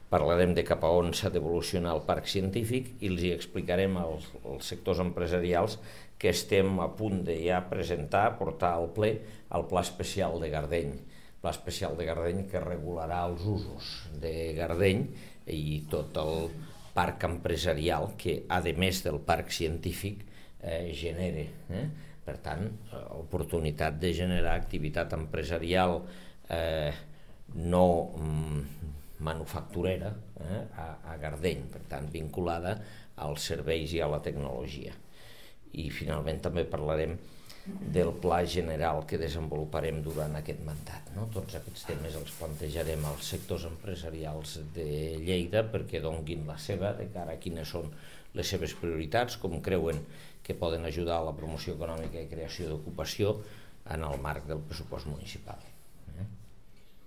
parlarem de cap a on s'ha d'evolucionar el parc científic i els hi explicarem als sectors empresarials que estem a punt de ja presentar, portar al ple, el Pla Especial de Gardeny. Pla Especial de Gardeny que regularà els usos de Gardeny i tot el parc empresarial que, a més del parc científic, genere. Per tant, oportunitat de generar activitat empresarial no manufacturera a Gardeny, per tant, vinculada als serveis i a la tecnologia. I finalment també parlarem del pla general que desenvoluparem durant aquest mandat. Tots aquests temes els plantejarem als sectors empresarials de Lleida perquè donguin la seva de cara a quines són les seves prioritats, com creuen que poden ajudar a la promoció econòmica i creació d'ocupació en el marc del pressupost municipal.